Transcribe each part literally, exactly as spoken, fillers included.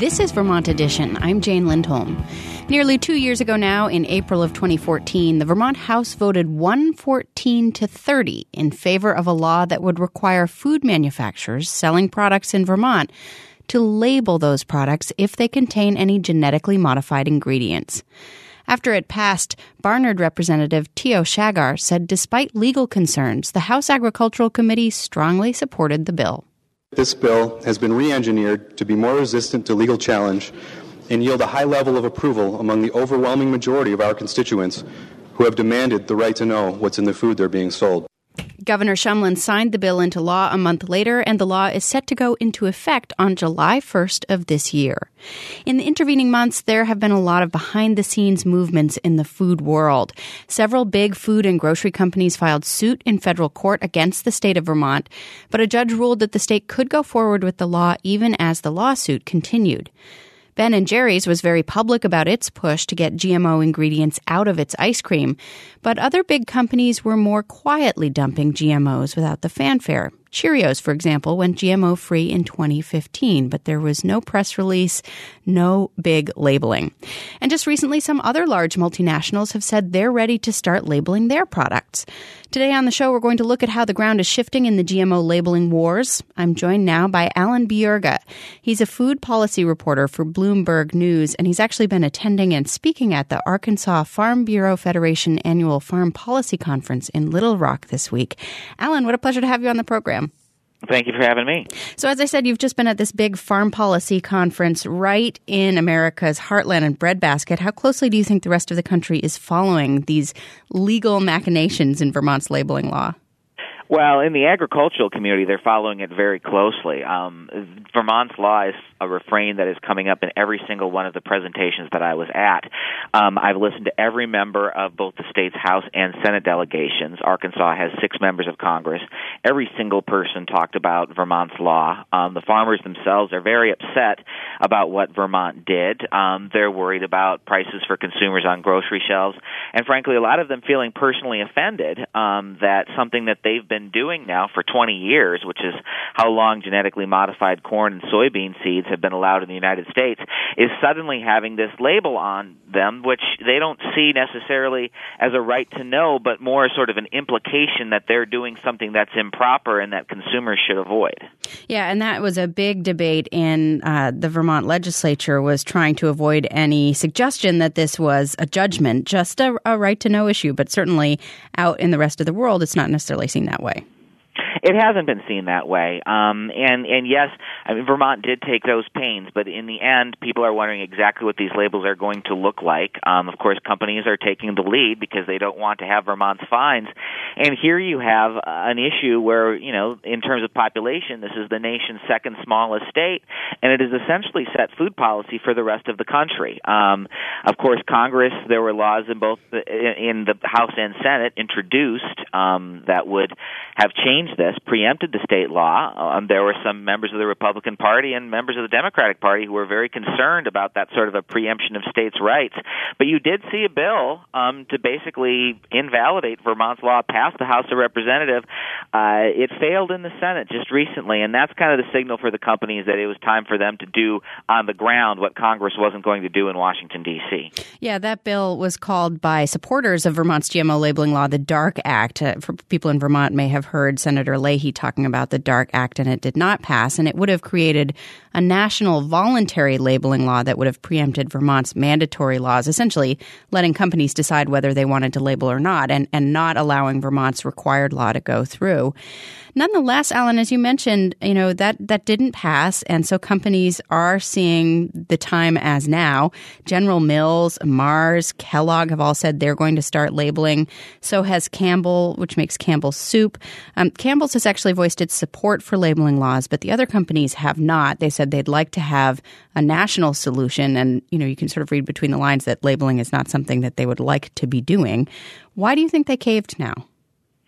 This is Vermont Edition. I'm Jane Lindholm. Nearly two years ago now, in April of twenty fourteen, the Vermont House voted one fourteen to thirty in favor of a law that would require food manufacturers selling products in Vermont to label those products if they contain any genetically modified ingredients. After it passed, Barnard Representative Teo Shagar said despite legal concerns, the House Agricultural Committee strongly supported the bill. This bill has been re-engineered to be more resistant to legal challenge and yield a high level of approval among the overwhelming majority of our constituents who have demanded the right to know what's in the food they're being sold. Governor Shumlin signed the bill into law a month later, and the law is set to go into effect on July first of this year. In the intervening months, there have been a lot of behind-the-scenes movements in the food world. Several big food and grocery companies filed suit in federal court against the state of Vermont, but a judge ruled that the state could go forward with the law even as the lawsuit continued. Ben and Jerry's was very public about its push to get G M O ingredients out of its ice cream, but other big companies were more quietly dumping G M Os without the fanfare. Cheerios, for example, went G M O-free in twenty fifteen, but there was no press release, no big labeling. And just recently, some other large multinationals have said they're ready to start labeling their products. Today on the show, we're going to look at how the ground is shifting in the G M O labeling wars. I'm joined now by Alan Bjerga. He's a food policy reporter for Bloomberg News, and he's actually been attending and speaking at the Arkansas Farm Bureau Federation annual Farm Policy Conference in Little Rock this week. Alan, what a pleasure to have you on the program. Thank you for having me. So as I said, you've just been at this big farm policy conference right in America's heartland and breadbasket. How closely do you think the rest of the country is following these legal machinations in Vermont's labeling law? Well, in the agricultural community, they're following it very closely. Um, Vermont's law is a refrain that is coming up in every single one of the presentations that I was at. Um, I've listened to every member of both the state's House and Senate delegations. Arkansas has six members of Congress. Every single person talked about Vermont's law. Um, the farmers themselves are very upset about what Vermont did. Um, they're worried about prices for consumers on grocery shelves, and frankly, a lot of them feeling personally offended um, that something that they've been doing now for twenty years, which is how long genetically modified corn and soybean seeds have been allowed in the United States, is suddenly having this label on them, which they don't see necessarily as a right to know, but more sort of an implication that they're doing something that's improper and that consumers should avoid. Yeah, and that was a big debate in uh, the Vermont legislature, was trying to avoid any suggestion that this was a judgment, just a, a right to know issue, but certainly out in the rest of the world, it's not necessarily seen that way. It hasn't been seen that way. Um, and, and yes, I mean, Vermont did take those pains, but in the end, people are wondering exactly what these labels are going to look like. Um, of course, companies are taking the lead because they don't want to have Vermont's fines. And here you have uh, an issue where, you know, in terms of population, this is the nation's second smallest state, and it has essentially set food policy for the rest of the country. Um, of course, Congress, there were laws in both the, in the House and Senate introduced um, that would have changed this, preempted the state law. Um, there were some members of the Republican Party and members of the Democratic Party who were very concerned about that sort of a preemption of states' rights. But you did see a bill um, to basically invalidate Vermont's law pass the House of Representatives. Uh, it failed in the Senate just recently, and that's kind of the signal for the companies that it was time for them to do on the ground what Congress wasn't going to do in Washington, D C. Yeah, that bill was called by supporters of Vermont's G M O labeling law the DARK Act. Uh, for people in Vermont may have heard Senator Leahy talking about the DARK Act, and it did not pass, and it would have created a national voluntary labeling law that would have preempted Vermont's mandatory laws, essentially letting companies decide whether they wanted to label or not, and, and not allowing Vermont's required law to go through. Nonetheless, Alan, as you mentioned, you know, that, that didn't pass, and so companies are seeing the time as now. General Mills, Mars, Kellogg have all said they're going to start labeling. So has Campbell, which makes Campbell's soup. Um, Campbell's has actually voiced its support for labeling laws, but the other companies have not. They said they'd like to have a national solution, and, you know, you can sort of read between the lines that labeling is not something that they would like to be doing. Why do you think they caved now?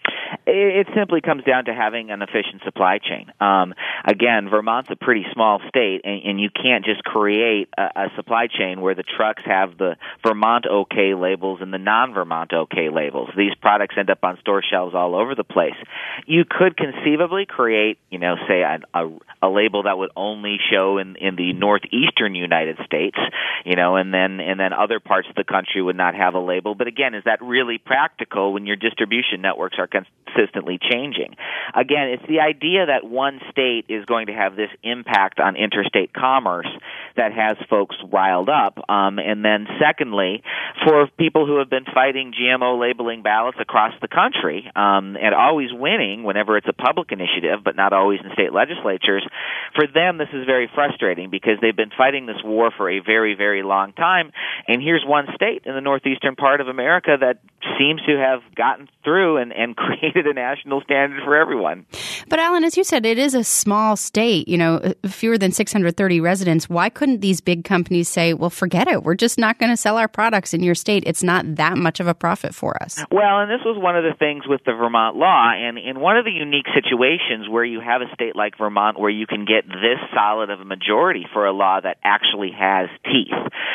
It simply comes down to having an efficient supply chain. Um, again, Vermont's a pretty small state, and, and you can't just create a, a supply chain where the trucks have the Vermont OK labels and the non-Vermont OK labels. These products end up on store shelves all over the place. You could conceivably create, you know, say a, a, a label that would only show in, in the northeastern United States, you know, and then and then other parts of the country would not have a label. But again, is that really practical when your distribution networks are consistently changing? Again, it's the idea that one state is going to have this impact on interstate commerce that has folks riled up. Um, and then secondly, for people who have been fighting G M O labeling ballots across the country um, and always winning whenever it's a public initiative, but not always in state legislatures, for them this is very frustrating because they've been fighting this war for a very, very long time. And here's one state in the northeastern part of America that seems to have gotten through and, and created a national standard for everyone. But Alan, as you said, it is a small state, you know, fewer than six hundred thirty residents. Why couldn't these big companies say, well, forget it, we're just not going to sell our products in your state? It's not that much of a profit for us. Well, and this was one of the things with the Vermont law, and in one of the unique situations where you have a state like Vermont where you can get this solid of a majority for a law that actually has teeth.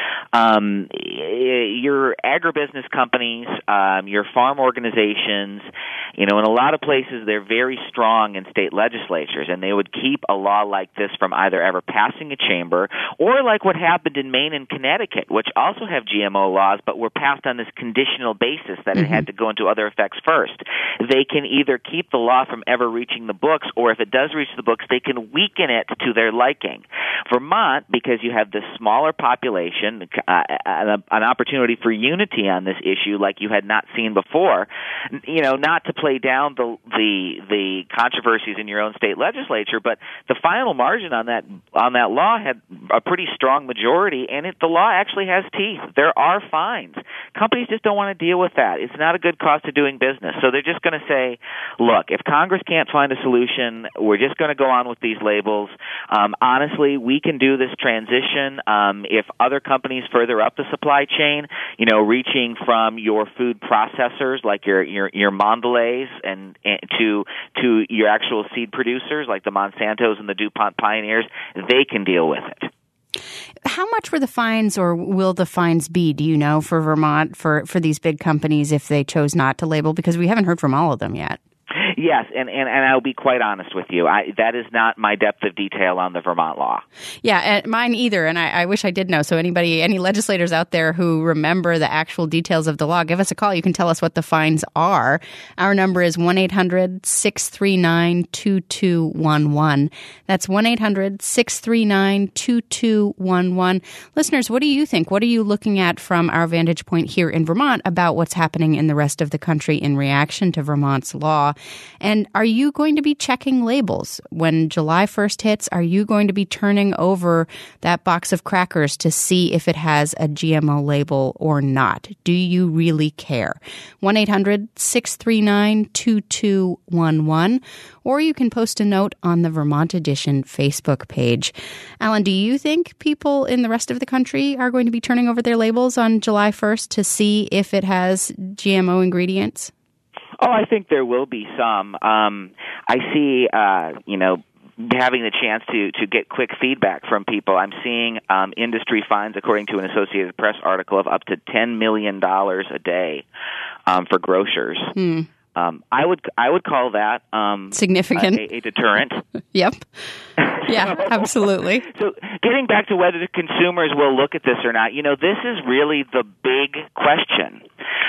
Um, your agribusiness companies, um, your farm organizations, you know, in a lot of places they're very strong in state legislatures, and they would keep a law like this from either ever passing a chamber or like what happened in Maine and Connecticut, which also have G M O laws but were passed on this conditional basis that mm-hmm. it had to go into other effects first. They can either keep the law from ever reaching the books, or if it does reach the books, they can weaken it to their liking. Vermont, because you have this smaller population, uh, an opportunity for unity on this issue like you had not seen before, you know, not to play down the the the controversies in your own state legislature, but the final margin on that on that law had a pretty strong majority, and it, the law actually has teeth. There are fines. Companies just don't want to deal with that. It's not a good cost of doing business. So they're just going to say, look, if Congress can't find a solution, we're just going to go on with these labels. Um, honestly, we can do this transition um, if other companies further up the supply chain, you know, reaching from your food processors like your your, your Mondelez and, and to to your actual seed producers like the Monsantos and the DuPont Pioneers, they can deal with it. How much were the fines, or will the fines be, do you know, for Vermont, for, for these big companies if they chose not to label? Because we haven't heard from all of them yet. Yes, and, and, and I'll be quite honest with you. I, that is not my depth of detail on the Vermont law. Yeah, and mine either, and I, I wish I did know. So anybody, any legislators out there who remember the actual details of the law, give us a call. You can tell us what the fines are. Our number is one eight hundred six three nine two two one one. That's one eight hundred six three nine two two one one. Listeners, what do you think? What are you looking at from our vantage point here in Vermont about what's happening in the rest of the country in reaction to Vermont's law? And are you going to be checking labels when July first hits? Are you going to be turning over that box of crackers to see if it has a G M O label or not? Do you really care? one eight hundred six three nine two two one one. Or you can post a note on the Vermont Edition Facebook page. Alan, do you think people in the rest of the country are going to be turning over their labels on July first to see if it has G M O ingredients? Oh, I think there will be some. Um, I see, uh, you know, having the chance to, to get quick feedback from people. I'm seeing um, industry fines, according to an Associated Press article, of up to ten million dollars a day um, for grocers. Hmm. Um, I would I would call that um, significant, a, a deterrent. Yep. Yeah, absolutely. So getting back to whether the consumers will look at this or not, you know, this is really the big question.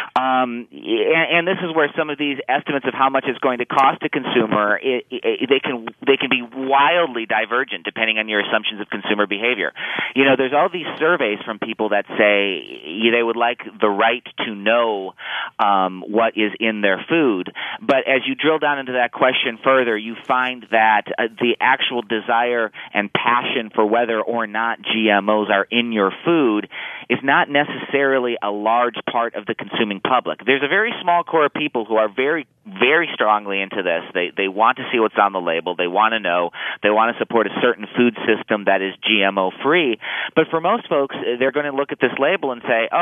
Um, and, and this is where some of these estimates of how much it's going to cost a consumer, it, it, they can they can be wildly divergent depending on your assumptions of consumer behavior. You know, there's all these surveys from people that say they would like the right to know um, what is in their food. But as you drill down into that question further, you find that uh, the actual desire and passion for whether or not G M Os are in your food is not necessarily a large part of the consuming public. There's a very small core of people who are very, very strongly into this. They they want to see what's on the label. They want to know. They want to support a certain food system that is G M O free. But for most folks, they're going to look at this label and say, oh,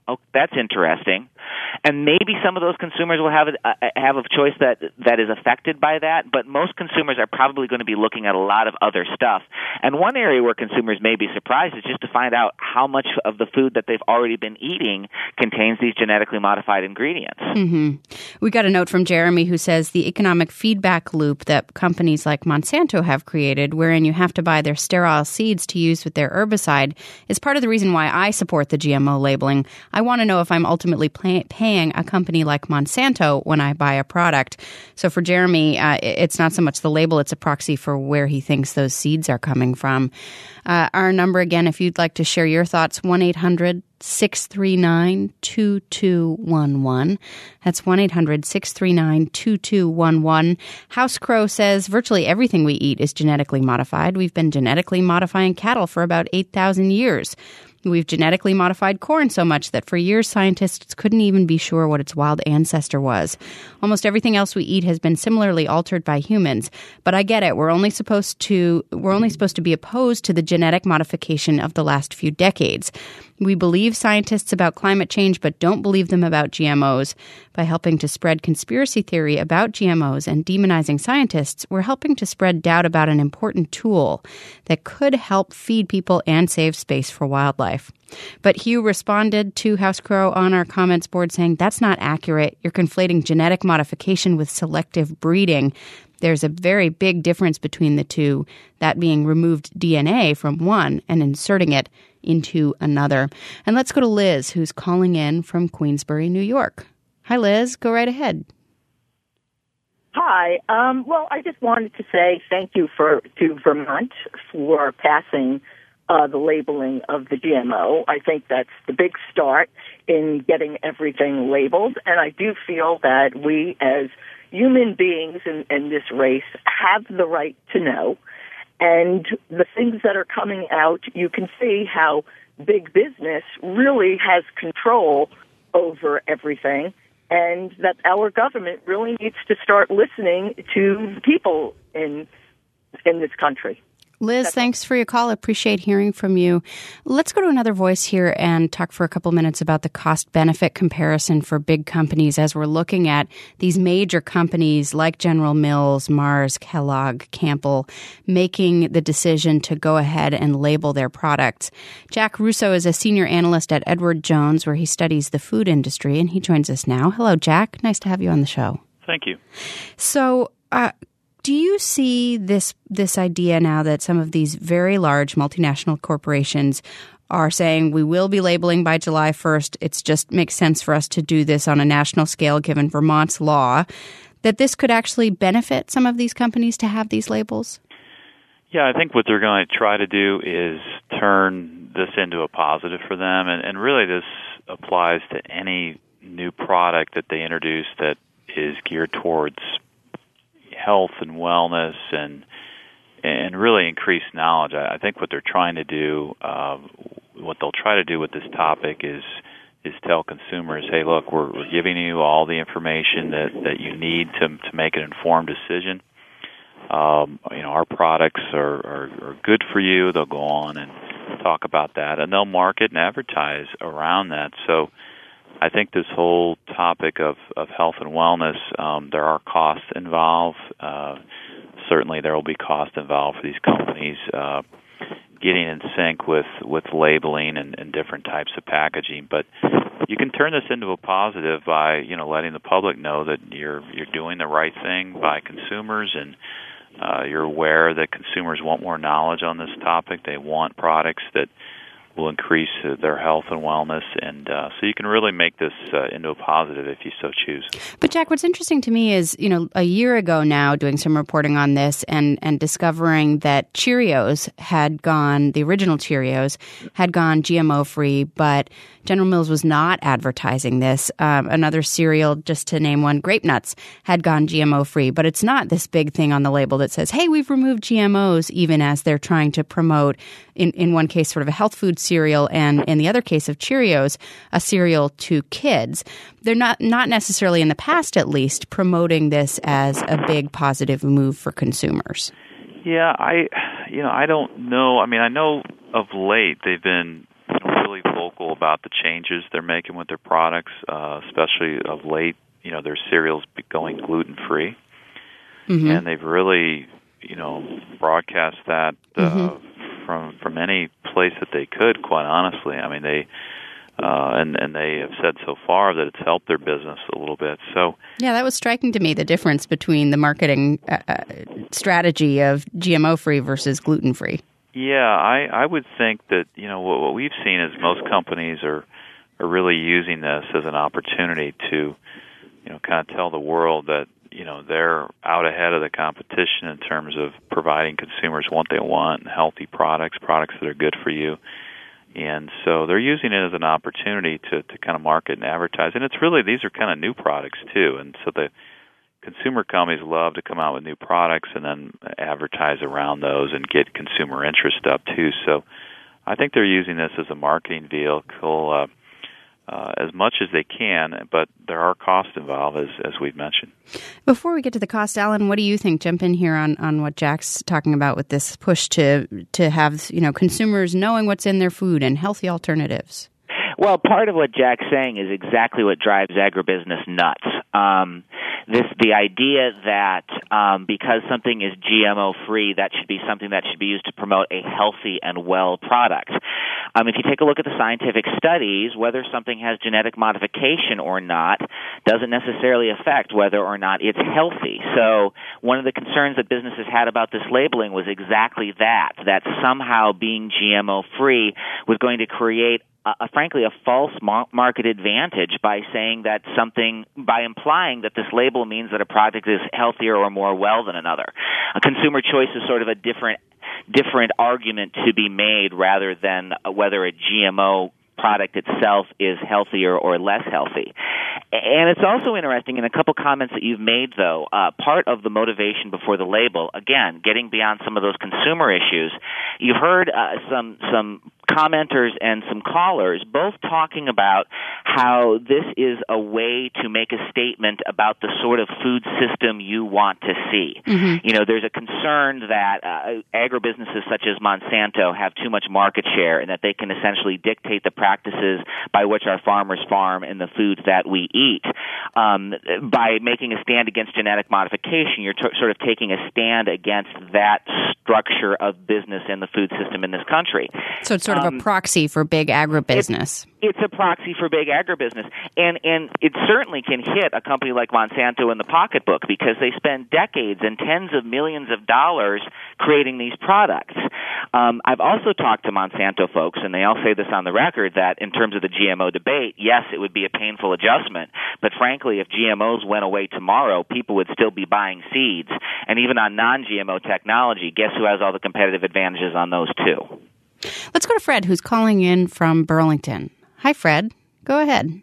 oh, that's interesting. And maybe some of those consumers will have a, have a choice that that is affected by that, but most consumers are probably going to be looking at a lot of other stuff. And one area where consumers may be surprised is just to find out how much of the food that they've already been eating contains these genetically modified ingredients. Mm-hmm. We got a note from Jeremy who says the economic feedback loop that companies like Monsanto have created, wherein you have to buy their sterile seeds to use with their herbicide, is part of the reason why I support the G M O labeling. I want to know if I'm ultimately pay- paying a company like Monsanto when I buy a product. So for Jeremy, uh, it's not so much the label, it's a proxy for where he thinks those seeds are coming from. Uh, our number again, if you'd like to share your thoughts, one eight hundred six three nine two two one one. That's one eight hundred six three nine two two one one. House Crow says virtually everything we eat is genetically modified. We've been genetically modifying cattle for about eight thousand years. We've genetically modified corn so much that for years scientists couldn't even be sure what its wild ancestor was. Almost everything else we eat has been similarly altered by humans. But I get it. We're only supposed to we're only supposed to be opposed to the genetic modification of the last few decades. We believe scientists about climate change, but don't believe them about G M Os. By helping to spread conspiracy theory about G M Os and demonizing scientists, we're helping to spread doubt about an important tool that could help feed people and save space for wildlife. But Hugh responded to House Crow on our comments board saying, that's not accurate. You're conflating genetic modification with selective breeding. There's a very big difference between the two, that being removed D N A from one and inserting it into another. And let's go to Liz, who's calling in from Queensbury, New York. Hi, Liz. Go right ahead. Hi. Um, well, I just wanted to say thank you for to Vermont for passing uh, the labeling of the G M O. I think that's the big start in getting everything labeled. And I do feel that we as human beings in, in this race have the right to know. And the things that are coming out, you can see how big business really has control over everything, and that our government really needs to start listening to people in in this country. Liz, thanks for your call. Appreciate hearing from you. Let's go to another voice here and talk for a couple minutes about the cost-benefit comparison for big companies as we're looking at these major companies like General Mills, Mars, Kellogg, Campbell, making the decision to go ahead and label their products. Jack Russo is a senior analyst at Edward Jones, where he studies the food industry, and he joins us now. Hello, Jack. Nice to have you on the show. Thank you. So, uh, do you see this this idea now that some of these very large multinational corporations are saying we will be labeling by July first, it just makes sense for us to do this on a national scale given Vermont's law, that this could actually benefit some of these companies to have these labels? Yeah, I think what they're going to try to do is turn this into a positive for them, and, and really this applies to any new product that they introduce that is geared towards health and wellness and and really increased knowledge. I think what they're trying to do, uh, what they'll try to do with this topic is is tell consumers, hey, look, we're, we're giving you all the information that, that you need to to make an informed decision. Um, you know, our products are, are, are good for you. They'll go on and talk about that, and they'll market and advertise around that. So I think this whole topic of, of health and wellness, um, there are costs involved. Uh, certainly there will be costs involved for these companies uh, getting in sync with, with labeling and, and different types of packaging. But you can turn this into a positive by, you know, letting the public know that you're you're doing the right thing by consumers, and uh, you're aware that consumers want more knowledge on this topic. They want products that will increase uh, their health and wellness, and uh, so you can really make this uh, into a positive if you so choose. But Jack, what's interesting to me is, you know, a year ago now, doing some reporting on this and, and discovering that Cheerios had gone, the original Cheerios had gone G M O-free, but General Mills was not advertising this. Um, another cereal, just to name one, Grape Nuts, had gone G M O-free, but it's not this big thing on the label that says, hey, we've removed G M Os, even as they're trying to promote, in, in one case, sort of a health food cereal, and in the other case of Cheerios, a cereal to kids. They're not, not necessarily, in the past at least, promoting this as a big positive move for consumers. Yeah, I, you know, I don't know. I mean, I know of late they've been, you know, really vocal about the changes they're making with their products, uh, especially of late. You know, their cereals be going gluten-free. Mm-hmm. And they've really, you know, broadcast that uh, mm-hmm. from from any place that they could, quite honestly. I mean, they... Uh, and, and they have said so far that it's helped their business a little bit. So yeah, that was striking to me, the difference between the marketing uh, strategy of G M O-free versus gluten-free. Yeah, I, I would think that, you know, what, what we've seen is most companies are, are really using this as an opportunity to, you know, kind of tell the world that, you know, they're out ahead of the competition in terms of providing consumers what they want, healthy products, products that are good for you. And so they're using it as an opportunity to, to kind of market and advertise. And it's really, these are kind of new products, too. And so the consumer companies love to come out with new products and then advertise around those and get consumer interest up, too. So I think they're using this as a marketing vehicle uh, uh, as much as they can, but there are costs involved, as, as we've mentioned. Before we get to the cost, Alan, what do you think? Jump in here on, on what Jack's talking about with this push to to have, you know, consumers knowing what's in their food and healthy alternatives. Well, part of what Jack's saying is exactly what drives agribusiness nuts. Um, this the idea that um, because something is G M O-free, that should be something that should be used to promote a healthy and well product. Um, if you take a look at the scientific studies, whether something has genetic modification or not doesn't necessarily affect whether or not it's healthy. So one of the concerns that businesses had about this labeling was exactly that, that somehow being G M O-free was going to create Uh, frankly, a false mar- market advantage by saying that something, by implying that this label means that a product is healthier or more well than another. A consumer choice is sort of a different, different argument to be made rather than whether a G M O product itself is healthier or less healthy. And it's also interesting, in a couple comments that you've made, though, uh, part of the motivation before the label, again, getting beyond some of those consumer issues, you heard uh, some some commenters and some callers both talking about how this is a way to make a statement about the sort of food system you want to see. Mm-hmm. You know, there's a concern that uh, agribusinesses such as Monsanto have too much market share and that they can essentially dictate the practices by which our farmers farm and the foods that we eat. Um, by making a stand against genetic modification, you're t- sort of taking a stand against that structure of business in the food system in this country. So it's sort of um, a proxy for big agribusiness. It's, it's a proxy for big agribusiness. And, and it certainly can hit a company like Monsanto in the pocketbook because they spend decades and tens of millions of dollars creating these products. Um, I've also talked to Monsanto folks, and they all say this on the record, that in terms of the G M O debate, yes, it would be a painful adjustment. But frankly, if G M Os went away tomorrow, people would still be buying seeds. And even on non-G M O technology, guess who has all the competitive advantages on those too? Let's go to Fred, who's calling in from Burlington. Hi, Fred. Go ahead.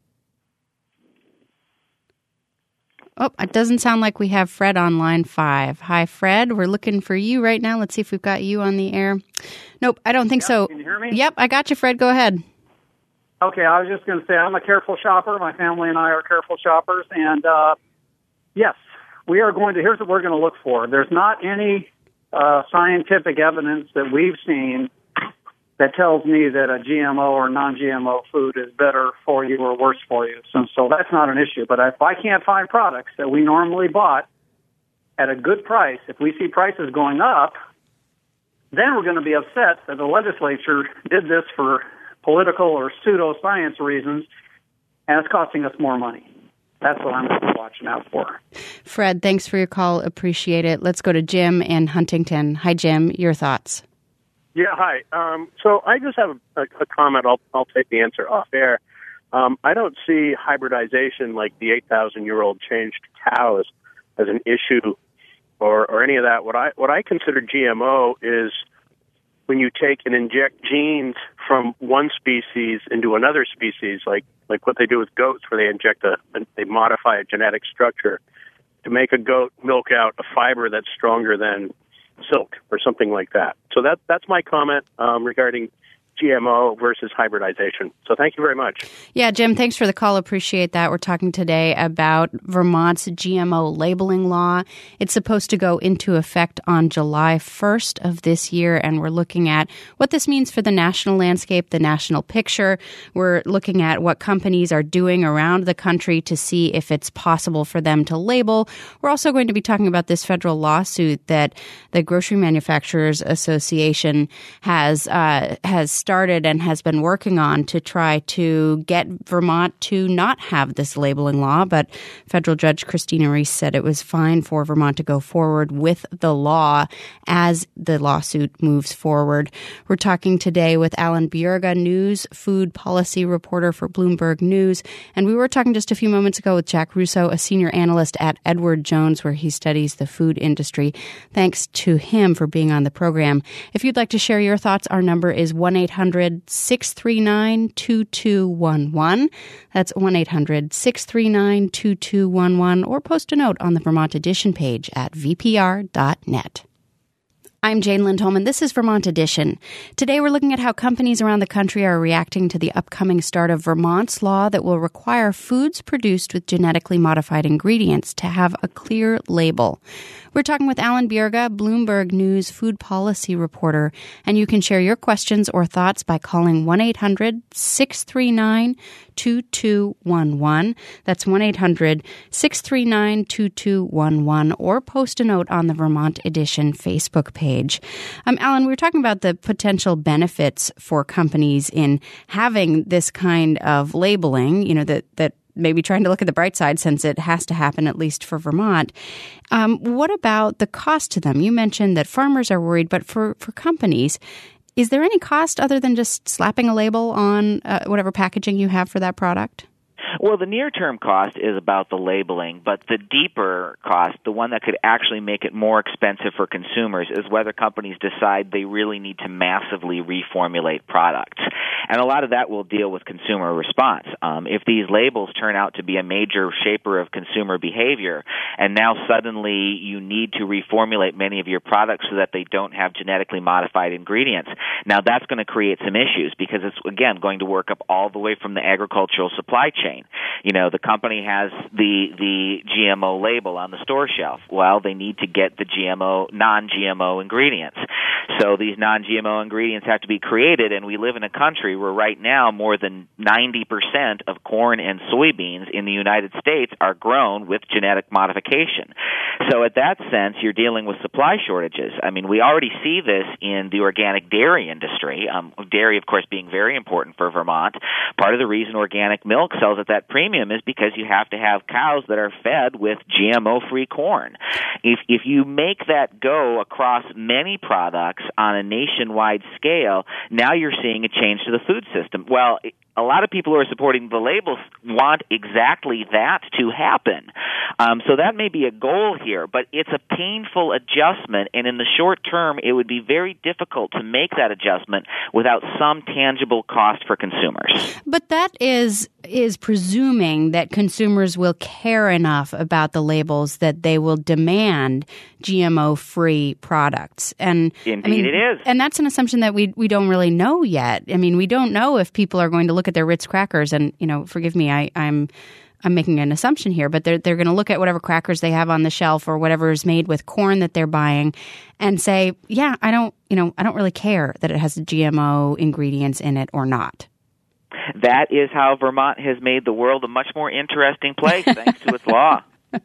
Oh, it doesn't sound like we have Fred on line five. Hi, Fred. We're looking for you right now. Let's see if we've got you on the air. Nope, I don't think yep, so. Can you hear me? Yep, I got you, Fred. Go ahead. Okay, I was just going to say I'm a careful shopper. My family and I are careful shoppers. And, uh, yes, we are going to, here's what we're going to look for. There's not any uh, scientific evidence that we've seen that tells me that a G M O or non-G M O food is better for you or worse for you. So, so that's not an issue. But if I can't find products that we normally bought at a good price, if we see prices going up, then we're going to be upset that the legislature did this for political or pseudoscience reasons, and it's costing us more money. That's what I'm watching out for. Fred, thanks for your call. Appreciate it. Let's go to Jim in Huntington. Hi, Jim. Your thoughts? Yeah, hi. Um, so I just have a, a comment. I'll, I'll take the answer off air. Um, I don't see hybridization like the eight thousand year old changed cows as an issue or, or any of that. What I what I consider G M O is when you take and inject genes from one species into another species, like like what they do with goats, where they inject a, they modify a genetic structure to make a goat milk out a fiber that's stronger than silk or something like that. So that that's my comment um, regarding G M O versus hybridization. So thank you very much. Yeah, Jim, thanks for the call. Appreciate that. We're talking today about Vermont's G M O labeling law. It's supposed to go into effect on July first of this year, and we're looking at what this means for the national landscape, the national picture. We're looking at what companies are doing around the country to see if it's possible for them to label. We're also going to be talking about this federal lawsuit that the Grocery Manufacturers Association has uh, has started and has been working on to try to get Vermont to not have this labeling law. But federal judge Christina Reese said it was fine for Vermont to go forward with the law as the lawsuit moves forward. We're talking today with Alan Bjerga, news food policy reporter for Bloomberg News. And we were talking just a few moments ago with Jack Russo, a senior analyst at Edward Jones, where he studies the food industry. Thanks to him for being on the program. If you'd like to share your thoughts, our number is one eight hundred six three nine two two one one. That's one eight hundred six three nine two two one one, or post a note on the Vermont Edition page at v p r dot net. I'm Jane Lindholm, and this is Vermont Edition. Today we're looking at how companies around the country are reacting to the upcoming start of Vermont's law that will require foods produced with genetically modified ingredients to have a clear label. We're talking with Alan Bjerga, Bloomberg News food policy reporter, and you can share your questions or thoughts by calling one eight hundred six three nine two two one one. That's one eight hundred six three nine two two one one, or post a note on the Vermont Edition Facebook page. Um, Alan, we were talking about the potential benefits for companies in having this kind of labeling, you know, that, that maybe trying to look at the bright side since it has to happen, at least for Vermont. Um, what about the cost to them? You mentioned that farmers are worried, but for, for companies, is there any cost other than just slapping a label on uh, whatever packaging you have for that product? Well, the near-term cost is about the labeling, but the deeper cost, the one that could actually make it more expensive for consumers, is whether companies decide they really need to massively reformulate products. And a lot of that will deal with consumer response. Um, if these labels turn out to be a major shaper of consumer behavior, and now suddenly you need to reformulate many of your products so that they don't have genetically modified ingredients, now that's going to create some issues because it's, again, going to work up all the way from the agricultural supply chain. You know, the company has the the G M O label on the store shelf. Well, they need to get the G M O, non-G M O ingredients. So these non-G M O ingredients have to be created, and we live in a country where right now more than ninety percent of corn and soybeans in the United States are grown with genetic modification. So at that sense, you're dealing with supply shortages. I mean, we already see this in the organic dairy industry, um, dairy, of course, being very important for Vermont. Part of the reason organic milk sells at that premium is because you have to have cows that are fed with G M O-free corn. If if you make that go across many products on a nationwide scale, now you're seeing a change to the food system. Well, a lot of people who are supporting the labels want exactly that to happen. Um, so that may be a goal here, but it's a painful adjustment, and in the short term, it would be very difficult to make that adjustment without some tangible cost for consumers. But that is is presuming that consumers will care enough about the labels that they will demand G M O-free products. And Indeed, I mean, it is. And that's an assumption that we we don't really know yet. I mean, we don't know if people are going to look at their Ritz crackers and, you know, forgive me, I, I'm I'm making an assumption here, but they're they're going to look at whatever crackers they have on the shelf or whatever is made with corn that they're buying and say, yeah, I don't, you know, I don't really care that it has G M O ingredients in it or not. That is how Vermont has made the world a much more interesting place thanks to its law.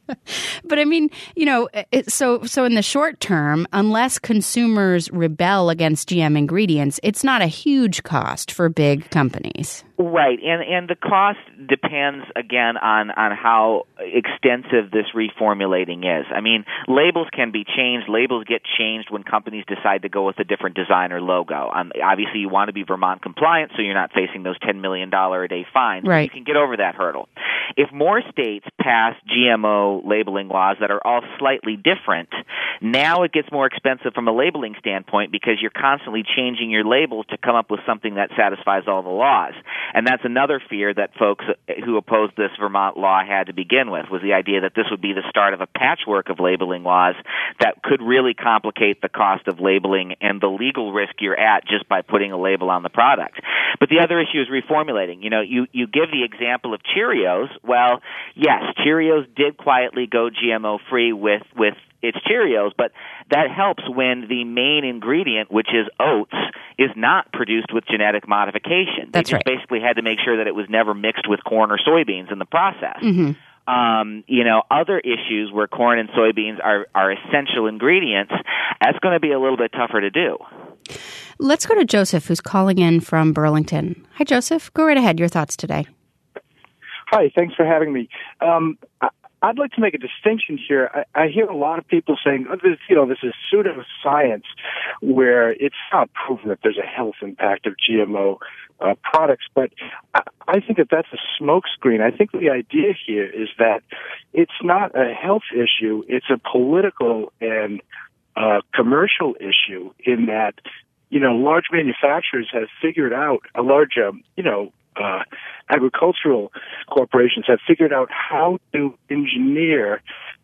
But I mean, you know, it, so so in the short term, unless consumers rebel against G M ingredients, it's not a huge cost for big companies. Right, and and the cost depends, again, on, on how extensive this reformulating is. I mean, labels can be changed. Labels get changed when companies decide to go with a different design or logo. Um, obviously, you want to be Vermont compliant, so you're not facing those ten million dollars a day fines. Right. You can get over that hurdle. If more states pass G M O O labeling laws that are all slightly different. Now it gets more expensive from a labeling standpoint because you're constantly changing your labels to come up with something that satisfies all the laws. And that's another fear that folks who opposed this Vermont law had to begin with, was the idea that this would be the start of a patchwork of labeling laws that could really complicate the cost of labeling and the legal risk you're at just by putting a label on the product. But the other issue is reformulating. You know, you, you give the example of Cheerios. Well, yes, Cheerios did quietly go G M O-free with, with its Cheerios, but that helps when the main ingredient, which is oats, is not produced with genetic modification. That's they just right. basically had to make sure that it was never mixed with corn or soybeans in the process. Mm-hmm. Um, you know, other issues where corn and soybeans are, are essential ingredients, that's going to be a little bit tougher to do. Let's go to Joseph, who's calling in from Burlington. Hi, Joseph. Go right ahead. Your thoughts today. Hi. Thanks for having me. Um, I- I'd like to make a distinction here. I, I hear a lot of people saying, oh, this, you know, this is pseudoscience, where it's not proven that there's a health impact of G M O uh, products. But I, I think that that's a smokescreen. I think the idea here is that it's not a health issue. It's a political and uh, commercial issue in that, you know, large manufacturers have figured out, a large, um, you know, Uh, agricultural corporations have figured out how to engineer.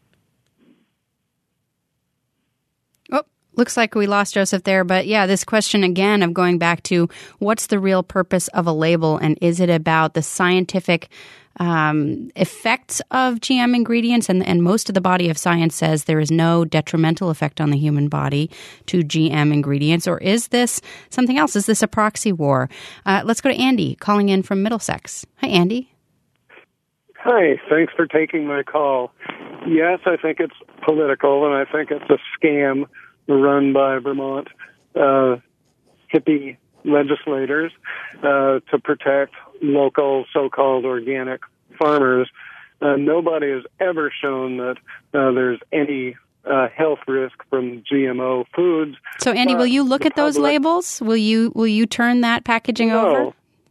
Oh, looks like we lost Joseph there. But yeah, this question again of going back to what's the real purpose of a label, and is it about the scientific um, effects of G M ingredients? And, and most of the body of science says there is no detrimental effect on the human body to G M ingredients. Or is this something else? Is this a proxy war? Uh, let's go to Andy calling in from Middlesex. Hi, Andy. Hi, thanks for taking my call. Yes, I think it's political, and I think it's a scam run by Vermont uh, hippie legislators uh, to protect local so-called organic farmers. Uh, nobody has ever shown that uh, there's any uh, health risk from G M O foods. So, Andy, but will you look at those public, labels? Will you will you turn that packaging no, over?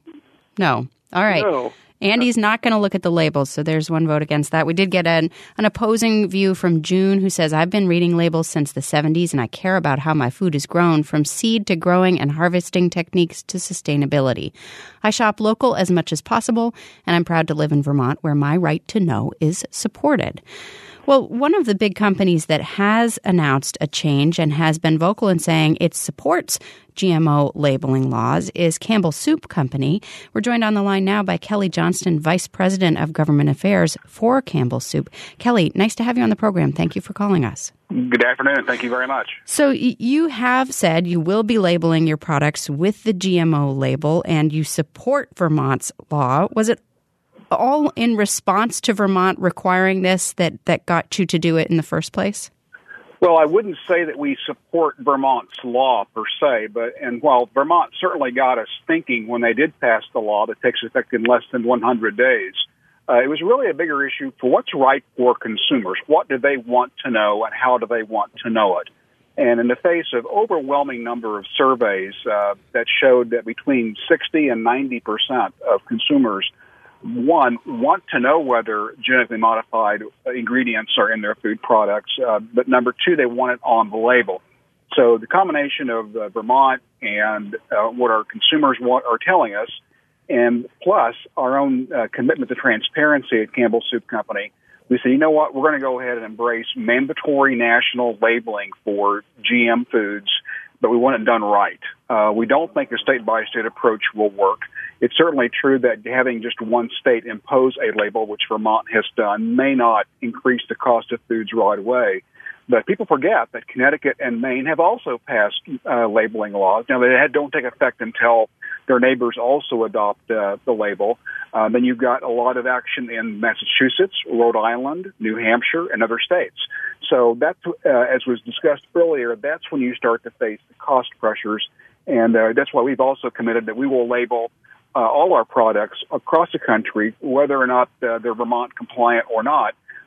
No. All right. No. Andy's not going to look at the labels, so there's one vote against that. We did get an, an opposing view from June, who says, I've been reading labels since the seventies, and I care about how my food is grown, from seed to growing and harvesting techniques to sustainability. I shop local as much as possible, and I'm proud to live in Vermont, where my right to know is supported. Well, one of the big companies that has announced a change and has been vocal in saying it supports G M O labeling laws is Campbell Soup Company. We're joined on the line now by Kelly Johnston, Vice President of Government Affairs for Campbell Soup. Kelly, nice to have you on the program. Thank you for calling us. Good afternoon. Thank you very much. So y- you have said you will be labeling your products with the G M O label, and you support Vermont's law. Was it all in response to Vermont requiring this that, that got you to do it in the first place? Well, I wouldn't say that we support Vermont's law per se, but and while Vermont certainly got us thinking when they did pass the law that takes effect in less than one hundred days, uh, it was really a bigger issue for what's right for consumers. What do they want to know, and how do they want to know it? And in the face of overwhelming number of surveys uh, that showed that between sixty and ninety percent of consumers one, want to know whether genetically modified ingredients are in their food products, uh, but number two, they want it on the label. So the combination of uh, Vermont and uh, what our consumers want, are telling us, and plus our own uh, commitment to transparency at Campbell Soup Company, we said, you know what, we're going to go ahead and embrace mandatory national labeling for G M foods, but we want it done right. Uh, we don't think a state-by-state approach will work. It's certainly true that having just one state impose a label, which Vermont has done, may not increase the cost of foods right away. But people forget that Connecticut and Maine have also passed uh, labeling laws. Now, they don't take effect until their neighbors also adopt uh, the label. Uh, then you've got a lot of action in Massachusetts, Rhode Island, New Hampshire, and other states. So that's, uh, as was discussed earlier, that's when you start to face the cost pressures. And uh, that's why we've also committed that we will label uh, all our products across the country, whether or not uh, they're Vermont compliant or not,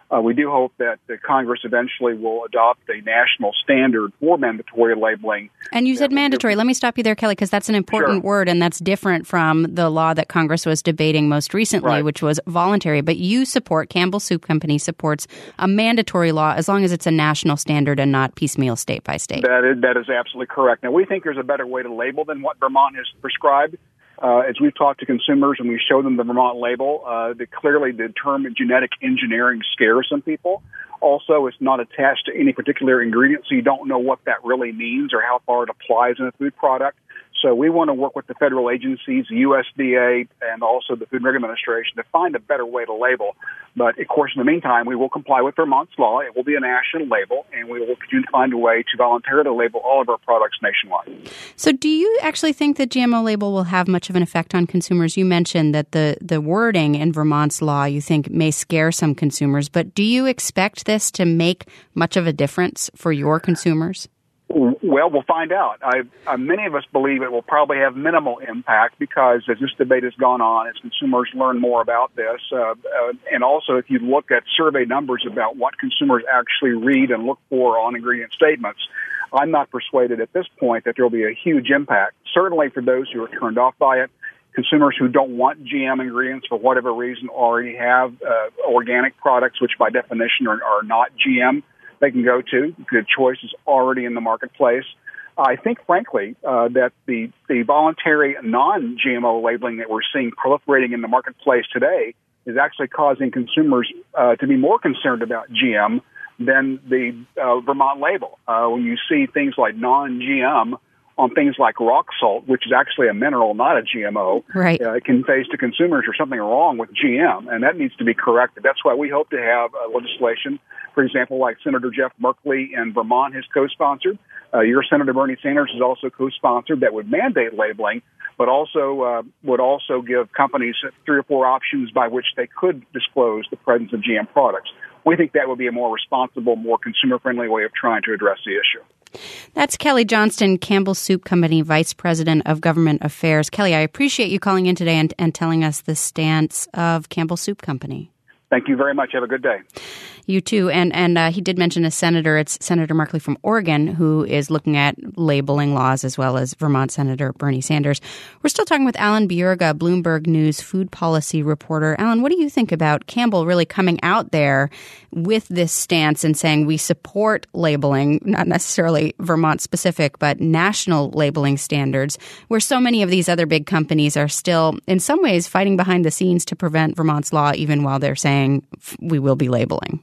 Uh, we do hope that the Congress eventually will adopt a national standard for mandatory labeling. And you said mandatory. Let me stop you there, Kelly, because that's an important Sure. word, and that's different from the law that Congress was debating most recently, Right. which was voluntary. But you support, Campbell Soup Company supports a mandatory law as long as it's a national standard and not piecemeal state by state. That is, that is absolutely correct. Now, we think there's a better way to label than what Vermont has prescribed. Uh, as we've talked to consumers and we show them the Vermont label, uh, that clearly the term genetic engineering scares some people. Also, it's not attached to any particular ingredient, so you don't know what that really means or how far it applies in a food product. So we want to work with the federal agencies, the U S D A, and also the Food and Drug Administration to find a better way to label. But, of course, in the meantime, we will comply with Vermont's law. It will be a national label, and we will continue to find a way to voluntarily label all of our products nationwide. So do you actually think the G M O label will have much of an effect on consumers? You mentioned that the, the wording in Vermont's law you think may scare some consumers, but do you expect this to make much of a difference for your consumers? Well, we'll find out. I, uh, many of us believe it will probably have minimal impact because as this debate has gone on, as consumers learn more about this, uh, uh, and also if you look at survey numbers about what consumers actually read and look for on ingredient statements, I'm not persuaded at this point that there will be a huge impact. Certainly for those who are turned off by it, consumers who don't want G M ingredients for whatever reason already have uh, organic products, which by definition are, are not G M. They can go to. The choice is already in the marketplace. I think, frankly, uh, that the, the voluntary non-G M O labeling that we're seeing proliferating in the marketplace today is actually causing consumers uh, to be more concerned about G M than the uh, Vermont label. Uh, when you see things like non-G M on things like rock salt, which is actually a mineral, not a G M O, right. uh, it conveys to consumers there's something wrong with G M, and that needs to be corrected. That's why we hope to have uh, legislation, for example, like Senator Jeff Merkley in Vermont has co-sponsored. Uh, your Senator Bernie Sanders has also co-sponsored that would mandate labeling, but also uh, would also give companies three or four options by which they could disclose the presence of G M products. We think that would be a more responsible, more consumer-friendly way of trying to address the issue. That's Kelly Johnston, Campbell Soup Company Vice President of Government Affairs. Kelly, I appreciate you calling in today and, and telling us the stance of Campbell Soup Company. Thank you very much. Have a good day. You too. And and uh, he did mention a senator. It's Senator Merkley from Oregon, who is looking at labeling laws, as well as Vermont Senator Bernie Sanders. We're still talking with Alan Bierga, Bloomberg News food policy reporter. Alan, what do you think about Campbell really coming out there with this stance and saying we support labeling, not necessarily Vermont specific, but national labeling standards, where so many of these other big companies are still, in some ways, fighting behind the scenes to prevent Vermont's law, even while they're saying we will be labeling?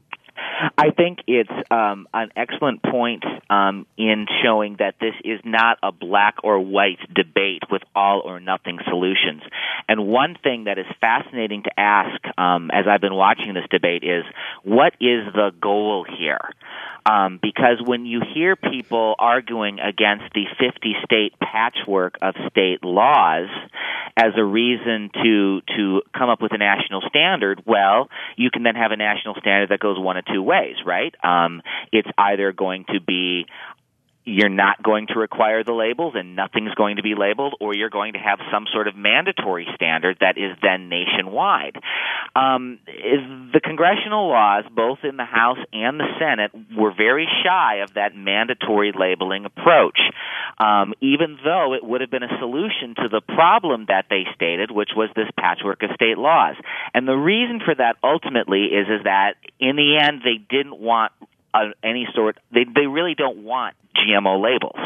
I think it's um, an excellent point um, in showing that this is not a black or white debate with all or nothing solutions. And one thing that is fascinating to ask um, as I've been watching this debate is, what is the goal here? Um, because when you hear people arguing against the fifty-state patchwork of state laws as a reason to to come up with a national standard, well, you can then have a national standard that goes one of two ways, right? Um, it's either going to be you're not going to require the labels and nothing's going to be labeled, or you're going to have some sort of mandatory standard that is then nationwide. Um, is the congressional laws, both in the House and the Senate, were very shy of that mandatory labeling approach, um, even though it would have been a solution to the problem that they stated, which was this patchwork of state laws. And the reason for that ultimately is, is that in the end they didn't want Uh, any sort, they they really don't want G M O labels.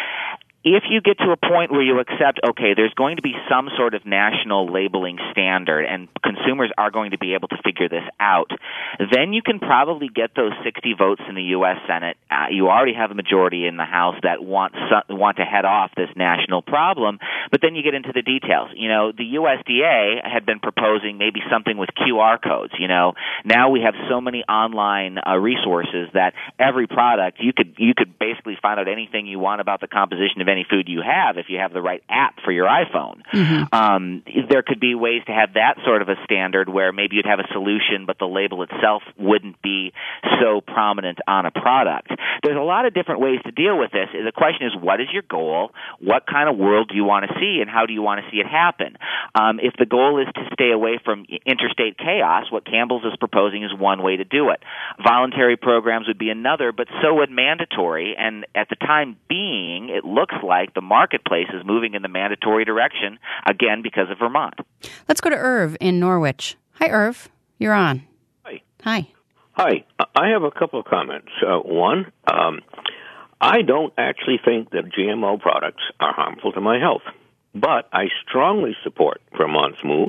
If you get to a point where you accept, okay, there's going to be some sort of national labeling standard and consumers are going to be able to figure this out, then you can probably get those sixty votes in the U S Senate. Uh, you already have a majority in the House that want su- want to head off this national problem, but then you get into the details. You know, the U S D A had been proposing maybe something with Q R codes. You know, now we have so many online uh, resources that every product, you could you could basically find out anything you want about the composition of any food you have if you have the right app for your iPhone. Mm-hmm. Um, there could be ways to have that sort of a standard where maybe you'd have a solution, but the label itself wouldn't be so prominent on a product. There's a lot of different ways to deal with this. The question is, what is your goal? What kind of world do you want to see, and how do you want to see it happen? Um, if the goal is to stay away from interstate chaos, what Campbell's is proposing is one way to do it. Voluntary programs would be another, but so would mandatory, and at the time being, it looks like the marketplace is moving in the mandatory direction, again, because of Vermont. Let's go to Irv in Norwich. Hi, Irv. You're on. Hi. Hi. Hi. I have a couple of comments. Uh, one, um, I don't actually think that G M O products are harmful to my health, but I strongly support Vermont's move,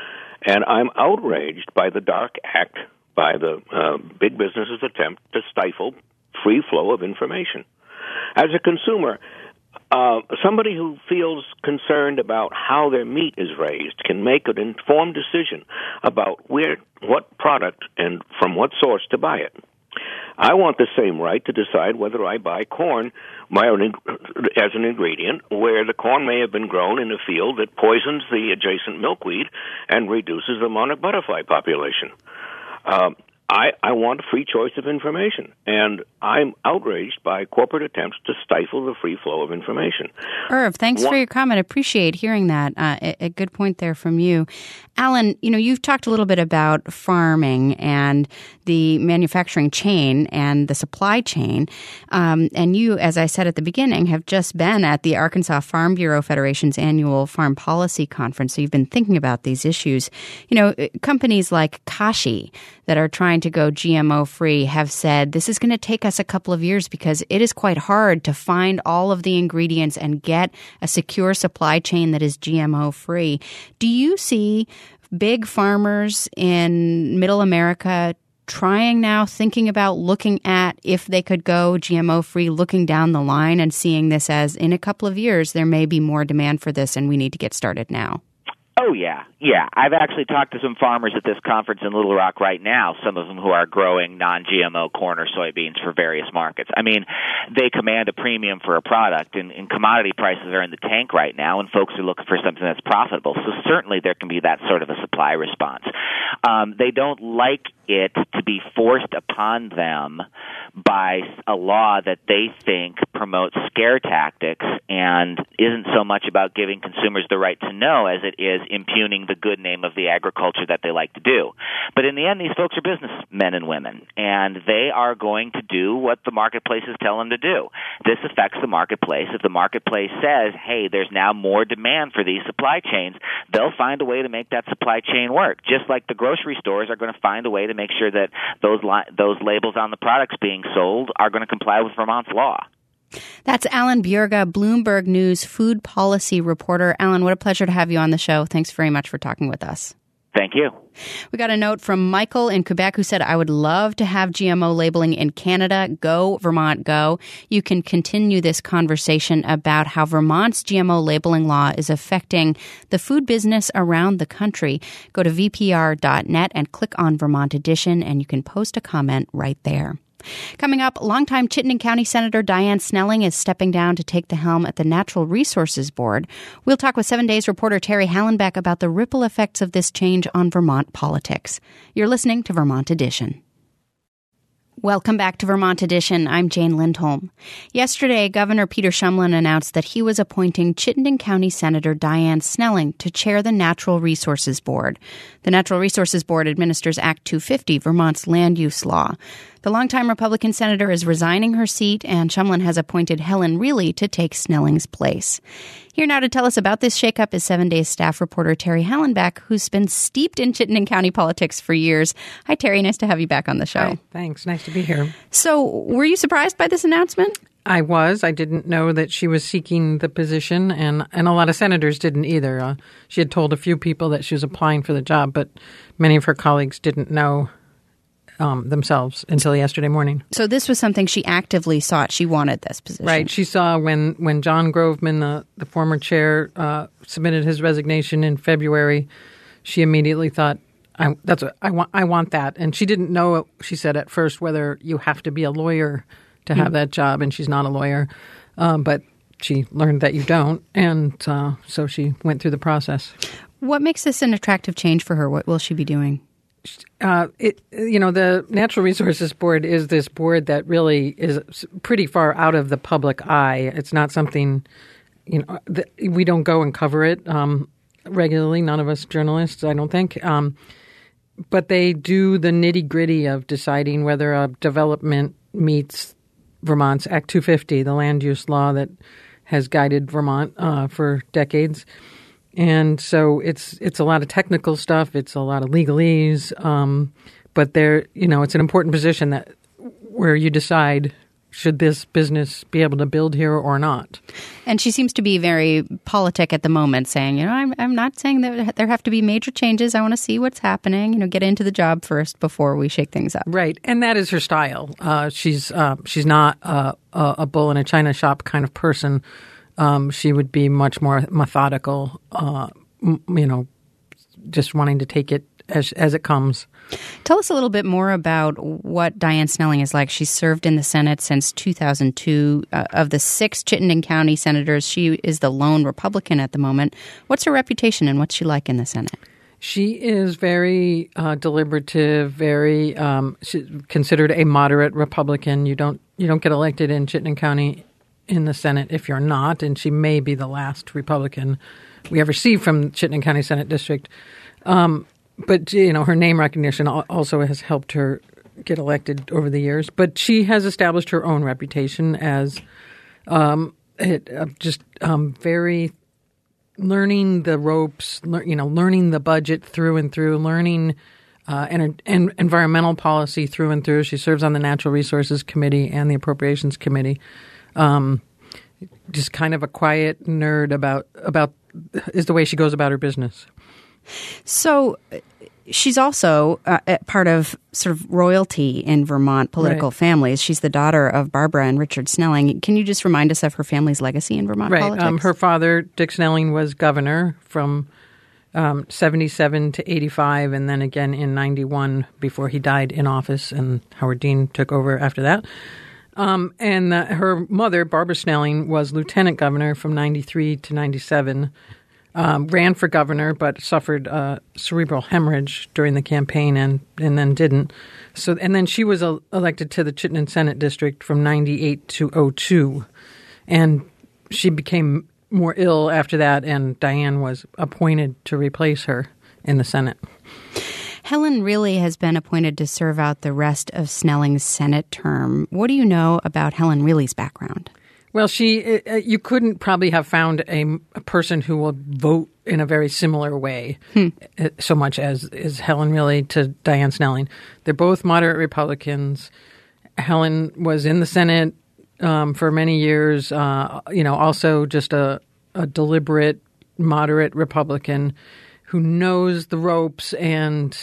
and I'm outraged by the DARK Act, by the uh, big businesses' attempt to stifle free flow of information. As a consumer, uh, somebody who feels concerned about how their meat is raised can make an informed decision about where, what product and from what source to buy it. I want the same right to decide whether I buy corn my own, as an ingredient, where the corn may have been grown in a field that poisons the adjacent milkweed and reduces the monarch butterfly population. Um, I, I want a free choice of information, and I'm outraged by corporate attempts to stifle the free flow of information. Irv, thanks One, for your comment. Appreciate hearing that. Uh, a, a good point there from you. Alan, you know, you've talked a little bit about farming and the manufacturing chain and the supply chain. Um, and you, as I said at the beginning, have just been at the Arkansas Farm Bureau Federation's annual Farm Policy Conference. So you've been thinking about these issues. You know, companies like Kashi that are trying to go G M O-free have said this is going to take us a couple of years because it is quite hard to find all of the ingredients and get a secure supply chain that is G M O-free. Do you see big farmers in middle America trying now, thinking about looking at if they could go G M O-free, looking down the line and seeing this as in a couple of years there may be more demand for this and we need to get started now? Oh, yeah. Yeah. I've actually talked to some farmers at this conference in Little Rock right now, some of them who are growing non-G M O corn or soybeans for various markets. I mean, they command a premium for a product, and, and commodity prices are in the tank right now, and folks are looking for something that's profitable. So certainly there can be that sort of a supply response. Um, they don't like it to be forced upon them by a law that they think promotes scare tactics and isn't so much about giving consumers the right to know as it is impugning the good name of the agriculture that they like to do. But in the end, these folks are businessmen and women, and they are going to do what the marketplaces tell them to do. This affects the marketplace. If the marketplace says, hey, there's now more demand for these supply chains, they'll find a way to make that supply chain work, just like the grocery stores are going to find a way to make sure that those li- those labels on the products being sold are going to comply with Vermont's law. That's Alan Bjorga, Bloomberg News food policy reporter. Alan, what a pleasure to have you on the show. Thanks very much for talking with us. Thank you. We got a note from Michael in Quebec who said, I would love to have G M O labeling in Canada. Go, Vermont, go. You can continue this conversation about how Vermont's G M O labeling law is affecting the food business around the country. Go to v p r dot net and click on Vermont Edition, and you can post a comment right there. Coming up, longtime Chittenden County Senator Dianne Snelling is stepping down to take the helm at the Natural Resources Board. We'll talk with seven days reporter Terry Hallenbeck about the ripple effects of this change on Vermont politics. You're listening to Vermont Edition. Welcome back to Vermont Edition. I'm Jane Lindholm. Yesterday, Governor Peter Shumlin announced that he was appointing Chittenden County Senator Dianne Snelling to chair the Natural Resources Board. The Natural Resources Board administers Act two fifty, Vermont's land use law. The longtime Republican senator is resigning her seat, and Shumlin has appointed Helen Reilly to take Snelling's place. Here now to tell us about this shakeup is seven days staff reporter Terry Hallenbeck, who's been steeped in Chittenden County politics for years. Hi, Terry. Nice to have you back on the show. Hi, thanks. Nice to be here. So were you surprised by this announcement? I was. I didn't know that she was seeking the position, and, and a lot of senators didn't either. Uh, she had told a few people that she was applying for the job, but many of her colleagues didn't know Um, themselves until yesterday morning. So this was something she actively sought. She wanted this position. Right. She saw when, when John Groveman, the, the former chair, uh, submitted his resignation in February, she immediately thought, I, that's what, I want I want that. And she didn't know, she said at first, whether you have to be a lawyer to have mm. that job, and she's not a lawyer. Um, but she learned that you don't, and uh, so she went through the process. What makes this an attractive change for her? What will she be doing? Uh, it, you know, the Natural Resources Board is this board that really is pretty far out of the public eye. It's not something, you know, that we don't go and cover it um, regularly. None of us journalists, I don't think. Um, but they do the nitty gritty of deciding whether a development meets Vermont's Act two fifty, the land use law that has guided Vermont uh, for decades. And so it's it's a lot of technical stuff. It's a lot of legalese. Um, but there, you know, it's an important position that where you decide, should this business be able to build here or not? And she seems to be very politic at the moment, saying, you know, I'm I'm not saying that there have to be major changes. I want to see what's happening. You know, get into the job first before we shake things up. Right, and that is her style. Uh, she's uh, she's not uh, a, a bull in a china shop kind of person. Um, she would be much more methodical, uh, m- you know, just wanting to take it as as it comes. Tell us a little bit more about what Dianne Snelling is like. She's served in the Senate since two thousand two. Uh, of the six Chittenden County senators, she is the lone Republican at the moment. What's her reputation and what's she like in the Senate? She is very uh, deliberative, very um, she's considered a moderate Republican. You don't you don't get elected in Chittenden County in the Senate if you're not, and she may be the last Republican we ever see from Chittenden County Senate District. Um, but, you know, her name recognition also has helped her get elected over the years. But she has established her own reputation as um, it, uh, just um, very learning the ropes, le- you know, learning the budget through and through, learning uh, and, and environmental policy through and through. She serves on the Natural Resources Committee and the Appropriations Committee. Um, just kind of a quiet nerd about about is the way she goes about her business. So she's also uh, part of sort of royalty in Vermont political right. families. She's the daughter of Barbara and Richard Snelling. Can you just remind us of her family's legacy in Vermont right. politics? Um, her father, Dick Snelling, was governor from um, seventy-seven to eighty-five, and then again in ninety-one before he died in office, and Howard Dean took over after that. Um, and uh, her mother, Barbara Snelling, was lieutenant governor from ninety-three to ninety-seven, um, ran for governor but suffered uh, cerebral hemorrhage during the campaign and, and then didn't. So and then she was uh, elected to the Chittenden Senate District from ninety-eight to oh two. And she became more ill after that, and Dianne was appointed to replace her in the Senate. Helen Reilly has been appointed to serve out the rest of Snelling's Senate term. What do you know about Helen Reilly's background? Well, she uh, you couldn't probably have found a, a person who will vote in a very similar way hmm. so much as is Helen Reilly to Dianne Snelling. They're both moderate Republicans. Helen was in the Senate um, for many years, uh, you know, also just a, a deliberate, moderate Republican who knows the ropes and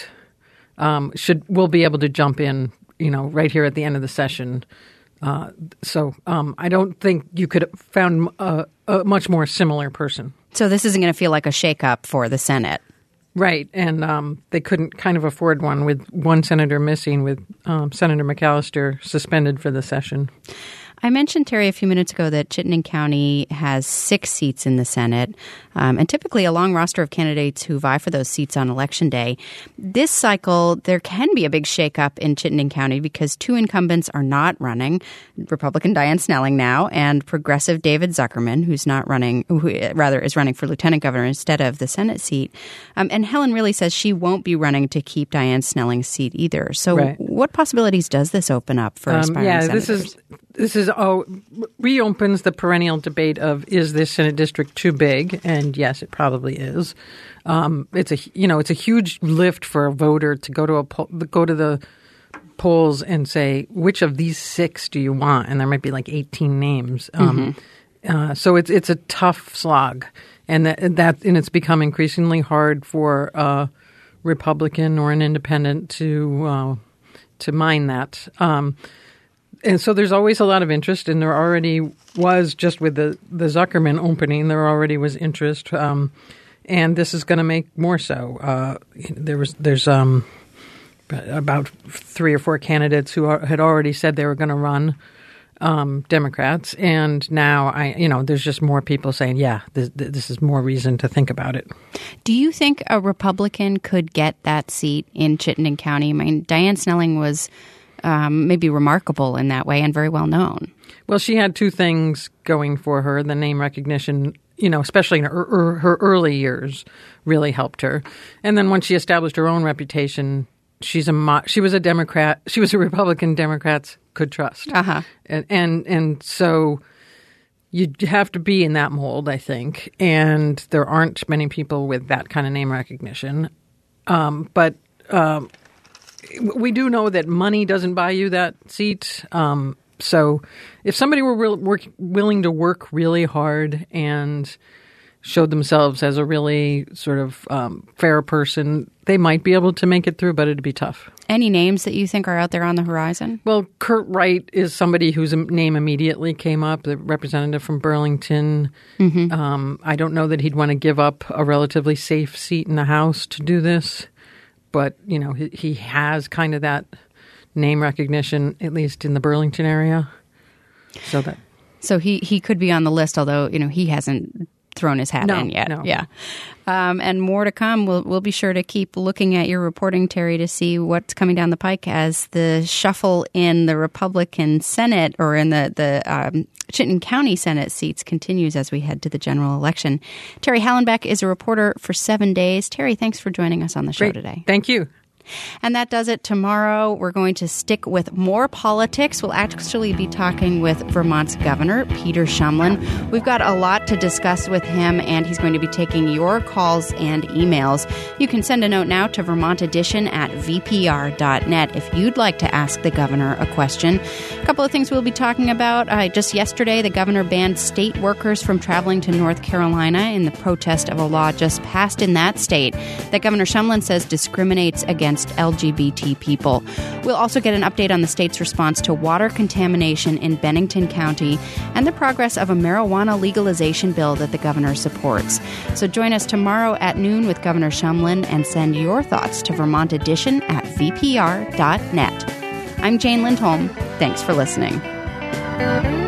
um, should will be able to jump in, you know, right here at the end of the session. Uh, so um, I don't think you could have found a, a much more similar person. So this isn't going to feel like a shakeup for the Senate. Right, and um, they couldn't kind of afford one with one senator missing, with um, Senator McAllister suspended for the session. I mentioned, Terry, a few minutes ago that Chittenden County has six seats in the Senate, um, and typically a long roster of candidates who vie for those seats on Election Day. This cycle, there can be a big shakeup in Chittenden County because two incumbents are not running, Republican Dianne Snelling now and progressive David Zuckerman, who's not running, who rather is running for lieutenant governor instead of the Senate seat. Um, and Helen Reilly says she won't be running to keep Dianne Snelling's seat either. So right. what possibilities does this open up for um, aspiring yeah, senators? This is This is oh, reopens the perennial debate of, is this Senate district too big? And yes, it probably is. Um, it's a you know it's a huge lift for a voter to go to a poll, go to the polls and say, which of these six do you want? And there might be like eighteen names. Um, mm-hmm. uh, so it's it's a tough slog, and that, that and it's become increasingly hard for a Republican or an independent to uh, to mine that. Um, And so there's always a lot of interest, and there already was, just with the, the Zuckerman opening, there already was interest, um, and this is going to make more so. Uh, there was there's um, about three or four candidates who are, had already said they were going to run, um, Democrats. And now, I, you know, there's just more people saying, yeah, this, this is more reason to think about it. Do you think a Republican could get that seat in Chittenden County? I mean, Diane Snelling was um, maybe remarkable in that way and very well known. Well, she had two things going for her. The name recognition, you know, especially in her, her, her early years, really helped her. And then once she established her own reputation, she's a mo- she was a Democrat. She was a Republican Democrats could trust. Uh-huh. And, and and so you have to be in that mold, I think. And there aren't many people with that kind of name recognition. Um, but um, we do know that money doesn't buy you that seat. Um, so if somebody were real, work, willing to work really hard and showed themselves as a really sort of um, fair person, they might be able to make it through, but it'd be tough. Any names that you think are out there on the horizon? Well, Kurt Wright is somebody whose name immediately came up, the representative from Burlington. Mm-hmm. Um, I don't know that he'd want to give up a relatively safe seat in the House to do this, but, you know, he, he has kind of that name recognition, at least in the Burlington area. So that So he, he could be on the list, although, you know, he hasn't thrown his hat no, in yet. No. Yeah. Um, and more to come. We'll, we'll be sure to keep looking at your reporting, Terry, to see what's coming down the pike as the shuffle in the Republican Senate or in the, the um, Chittenden County Senate seats continues as we head to the general election. Terry Hallenbeck is a reporter for Seven Days. Terry, thanks for joining us on the show Great. today. Thank you. And that does it. Tomorrow, we're going to stick with more politics. We'll actually be talking with Vermont's governor, Peter Shumlin. We've got a lot to discuss with him, and he's going to be taking your calls and emails. You can send a note now to Vermont Edition at v p r dot net if you'd like to ask the governor a question. A couple of things we'll be talking about. Uh, just yesterday, the governor banned state workers from traveling to North Carolina in the protest of a law just passed in that state that Governor Shumlin says discriminates against L G B T people. We'll also get an update on the state's response to water contamination in Bennington County and the progress of a marijuana legalization bill that the governor supports. So join us tomorrow at noon with Governor Shumlin and send your thoughts to Vermont Edition at v p r dot net. I'm Jane Lindholm. Thanks for listening.